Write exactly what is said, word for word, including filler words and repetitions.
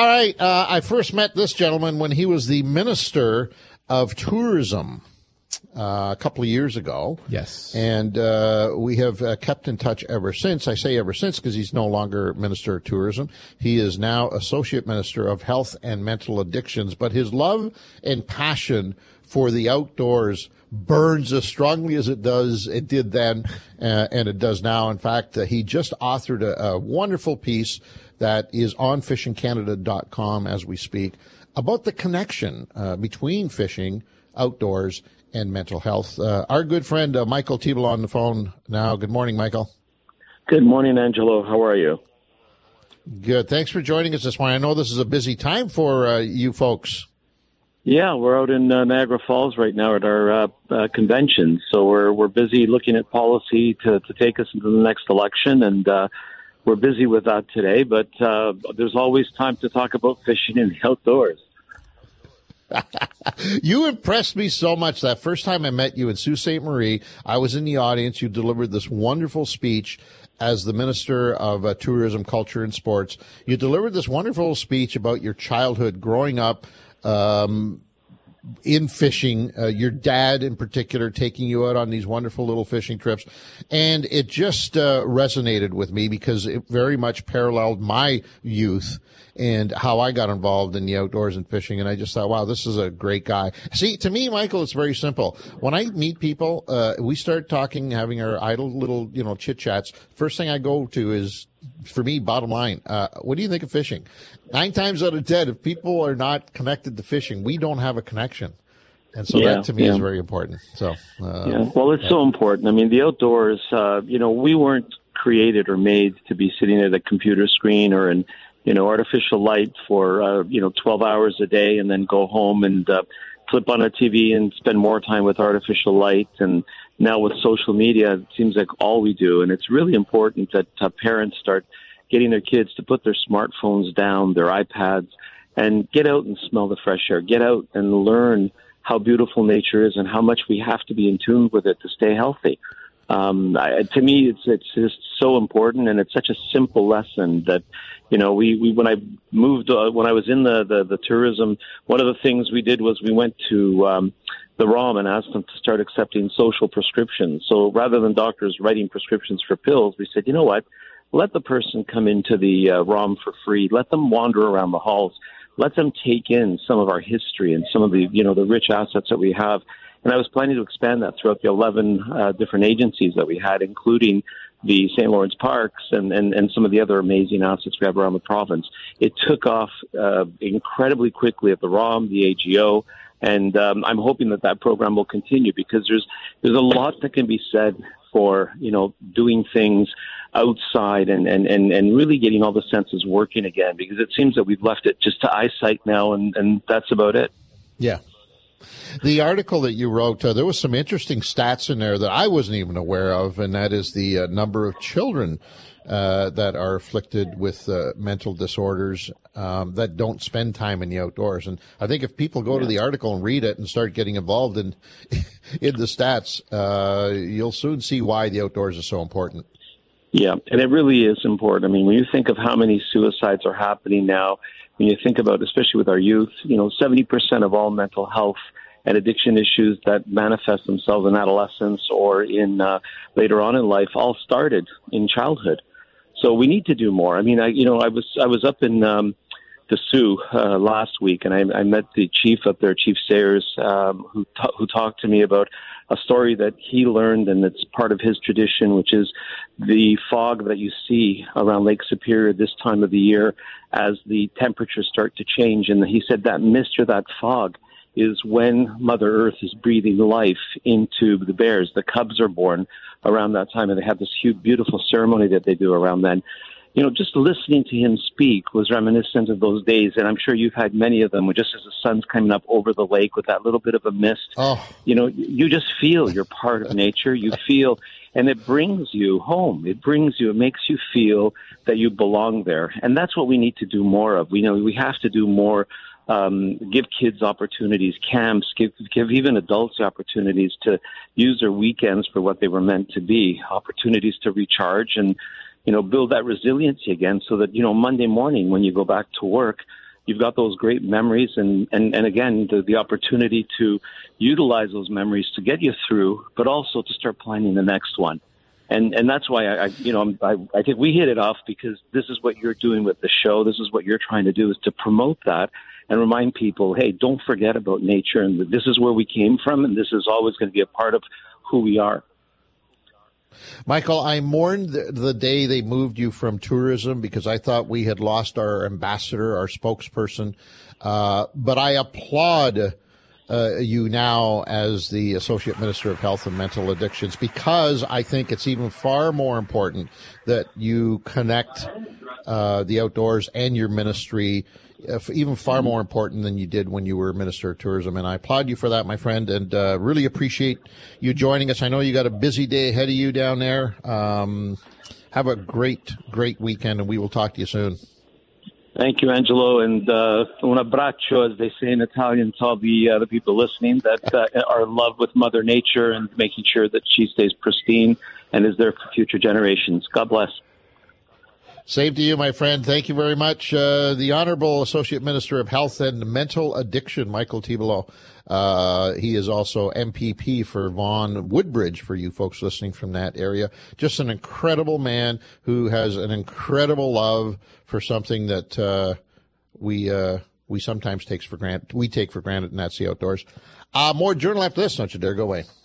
All right. Uh, I first met this gentleman when he was the Minister of Tourism uh, a couple of years ago. Yes. And uh, we have uh, kept in touch ever since. I say ever since because he's no longer Minister of Tourism. He is now Associate Minister of Health and Mental Addictions. But his love and passion for the outdoors burns as strongly as it does, it did then, uh, and it does now. In fact, uh, he just authored a, a wonderful piece that is on fishing canada dot com as we speak about the connection uh, between fishing, outdoors, and mental health. Uh, our good friend uh, Michael Tiebel on the phone now. Good morning, Michael. Good morning, Angelo. How are you? Good. Thanks for joining us this morning. I know this is a busy time for uh, you folks. Yeah, we're out in uh, Niagara Falls right now at our uh, uh, convention, so we're we're busy looking at policy to, to take us into the next election, and uh, we're busy with that today. But uh, there's always time to talk about fishing in the outdoors. You impressed me so much that first time I met you in Sault Ste. Marie. I was in the audience. You delivered this wonderful speech as the Minister of uh, Tourism, Culture, and Sports. You delivered this wonderful speech about your childhood growing up Um, in fishing, uh, your dad in particular taking you out on these wonderful little fishing trips. And it just uh, resonated with me because it very much paralleled my youth and how I got involved in the outdoors and fishing. And I just thought, wow, this is a great guy. See, to me, Michael, it's very simple. When I meet people, uh, we start talking, having our idle little, you know, chit chats. First thing I go to is, for me, bottom line, uh, what do you think of fishing? Nine times out of ten, if people are not connected to fishing, we don't have a connection. And so yeah, that to me yeah. is very important. So, uh, yeah. Well, it's yeah. so important. I mean, the outdoors, uh, you know, we weren't created or made to be sitting at a computer screen or in, you know, artificial light for, uh, you know, twelve hours a day and then go home and uh, flip on a T V and spend more time with artificial light. And now with social media, it seems like all we do. And it's really important that uh, parents start getting their kids to put their smartphones down, their iPads, and get out and smell the fresh air. Get out and learn how beautiful nature is and how much we have to be in tune with it to stay healthy. Um, I, to me, it's it's just so important, and it's such a simple lesson that, you know, we, we when I moved, uh, when I was in the, the, the tourism, one of the things we did was we went to um, the R O M and asked them to start accepting social prescriptions. So rather than doctors writing prescriptions for pills, we said, you know what, let the person come into the uh, R O M for free. Let them wander around the halls. Let them take in some of our history and some of the, you know, the rich assets that we have. And I was planning to expand that throughout the eleven uh, different agencies that we had, including the Saint Lawrence Parks and, and, and some of the other amazing assets we have around the province. It took off uh, incredibly quickly at the R O M, the A G O, and um, I'm hoping that that program will continue because there's there's a lot that can be said for, you know, doing things outside and, and, and, and really getting all the senses working again, because it seems that we've left it just to eyesight now, and, and that's about it. Yeah. The article that you wrote, uh, there was some interesting stats in there that I wasn't even aware of, and that is the uh, number of children uh, that are afflicted with uh, mental disorders um, that don't spend time in the outdoors. And I think if people go yeah. to the article and read it and start getting involved in in the stats, uh, you'll soon see why the outdoors is so important. Yeah, and it really is important. I mean, when you think of how many suicides are happening now, when you think about, especially with our youth, you know, seventy percent of all mental health and addiction issues that manifest themselves in adolescence or in uh, later on in life all started in childhood. So we need to do more. I mean, I, you know, I was I was up in um, the Sioux uh, last week, and I, I met the chief up there, Chief Sayers, um, who ta- who talked to me about a story that he learned, and it's part of his tradition, which is the fog that you see around Lake Superior this time of the year as the temperatures start to change. And he said that mist or that fog is when Mother Earth is breathing life into the bears. The cubs are born around that time, and they have this huge, beautiful ceremony that they do around then. You know, just listening to him speak was reminiscent of those days, and I'm sure you've had many of them, where just as the sun's coming up over the lake with that little bit of a mist, oh. you know, you just feel you're part of nature. You feel, and it brings you home. It brings you, it makes you feel that you belong there, and that's what we need to do more of. We know we have to do more. Um, give kids opportunities, camps, give, give even adults opportunities to use their weekends for what they were meant to be, opportunities to recharge and, you know, build that resiliency again so that, you know, Monday morning when you go back to work, you've got those great memories, and, and, and again, the, the opportunity to utilize those memories to get you through, but also to start planning the next one. And and that's why I, I you know I, I think we hit it off, because this is what you're doing with the show. This is what you're trying to do, is to promote that and remind people, hey, don't forget about nature, and this is where we came from, and this is always going to be a part of who we are. Michael, I mourned the, the day they moved you from tourism, because I thought we had lost our ambassador, our spokesperson. Uh, but I applaud uh, you now as the Associate Minister of Health and Mental Addictions, because I think it's even far more important that you connect uh, the outdoors and your ministry, uh, even far more important than you did when you were Minister of Tourism. And I applaud you for that, my friend, and uh, really appreciate you joining us. I know you got a busy day ahead of you down there. Um, have a great, great weekend, and we will talk to you soon. Thank you, Angelo, and uh, un abbraccio, as they say in Italian, to all the uh, the people listening that uh, are in love with Mother Nature and making sure that she stays pristine and is there for future generations. God bless. Same to you, my friend. Thank you very much. Uh, the Honorable Associate Minister of Health and Mental Addiction, Michael Tibollo. Uh, he is also M P P for Vaughan Woodbridge, for you folks listening from that area. Just an incredible man who has an incredible love for something that uh, we uh, we sometimes takes for granted. We take for granted, and that's the outdoors. Uh, more Journal after this. Don't you dare go away.